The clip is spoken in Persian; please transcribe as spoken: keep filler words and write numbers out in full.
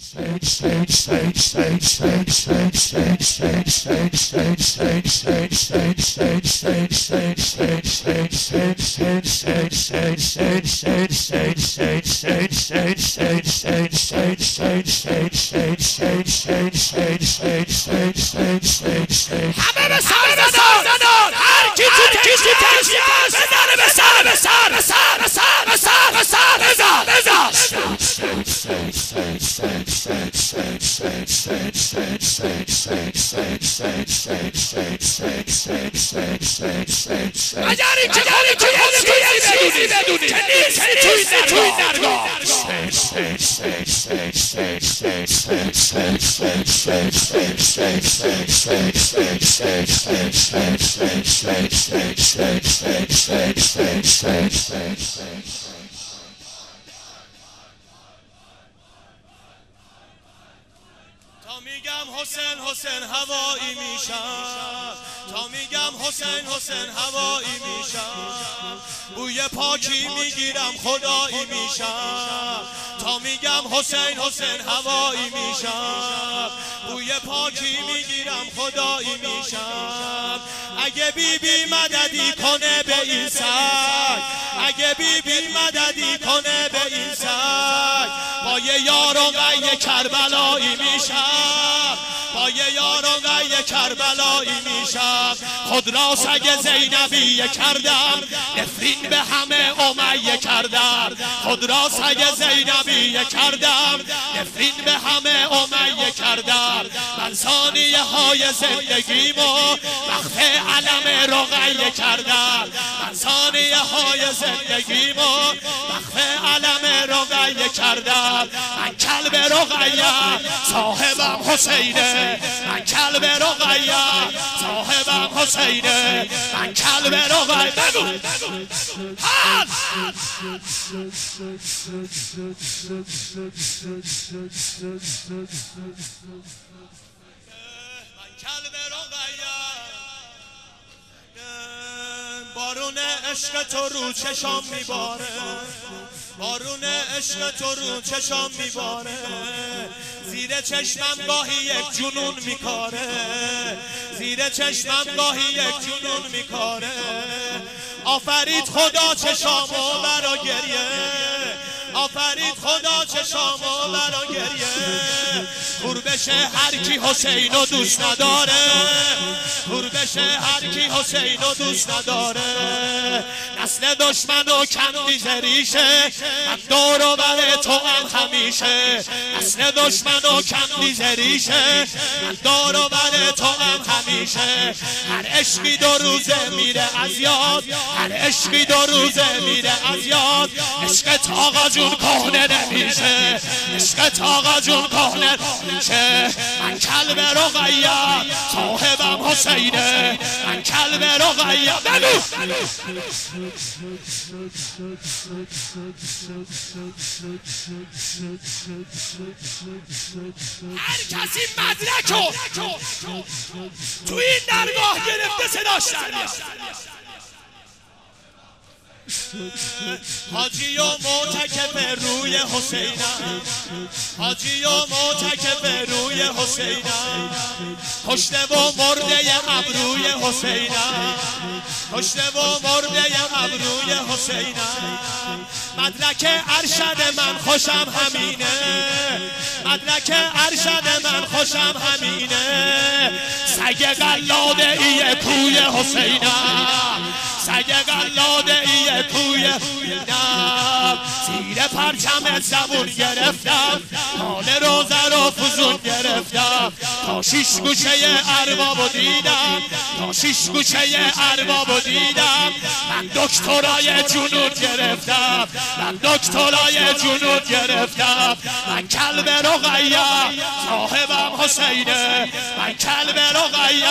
تا میگم حسین حسین هوایی میشم، تا میگم حسین حسین هوایی میشم، بوی پاکی میگیرم خدایی میشم. تا میگم حسین حسین هوایی میشم، بوی پاکی میگیرم خدایی میشم. اگه بی بی مددی کنه به این سگ، اگه بی بی مددی کنه به این سگ، با یه یار و غی کربلایی میشم، با یه یار و غی کربلایی میشم. خود را سگ زینبیه کردم، نفرین به همه امیه کردم. خود را سگ زینبیه کردم، نفرین به همه امیه کردم. من ثانیه های زندگیمو وقف علم رقیه کردم. من ثانیه های زندگیمو وقف علم رقیه کردم. من کلب رقیه صاحبم حسینه، من کلب رقیه صاحبم حسینه، من کلب رقیه. بگو حال من کلب رقیه. بارون عشق تو رو چشام میباره، بارون عشق تو رو چشام میباره. زیر چشمم گاهی یک جنون میکاره، زیر چشمم گاهی یک جنون میکاره. آفرید خدا چشامو برا گریه، آفرید خدا چشامو برا گریه. کور بشه هر کی حسینو دوست نداره، کور بشه هر کی حسینو دوست نداره. نسل دشمنو کندی زریشه، من دور و بر تو هم همیشه. نسل دشمنو کندی زریشه، من دور و بر تو هم همیشه. هر عشقی دو روزه میره از یاد، هر عشقی دو روزه میره از یاد. عشقت آقا جون کهنه نمیشه، عشقت آقا جون کهنه نمیشه. من کلب رقیه صاحبم حسینه، من کلب رقیه. بگو هر کسی مدرکو تو این درگاه گرفته صداش در میاد. حاجی و معتکف روی حسینم، حاجی و معتکف روی حسینم. کشته و مرده ابروی حسینم، کشته و مرده ابروی حسینم. مدرک ارشد من خوشم همینه، مدرک ارشد من خوشم همینه. سگ قلاده ای کوی حسینم، سگ قلاده ای کوی حسینم. زیر پرچم زبون گرفتم، مال روزه رو فزون گرفتم. تا شیش گوشه اربابو دیدم، تا شیش گوشه اربابو دیدم. من دکترای جنون گرفتم، من دکترای جنون گرفتم. من کلب رقیه صاحبم حسینه، من کلب رقیه.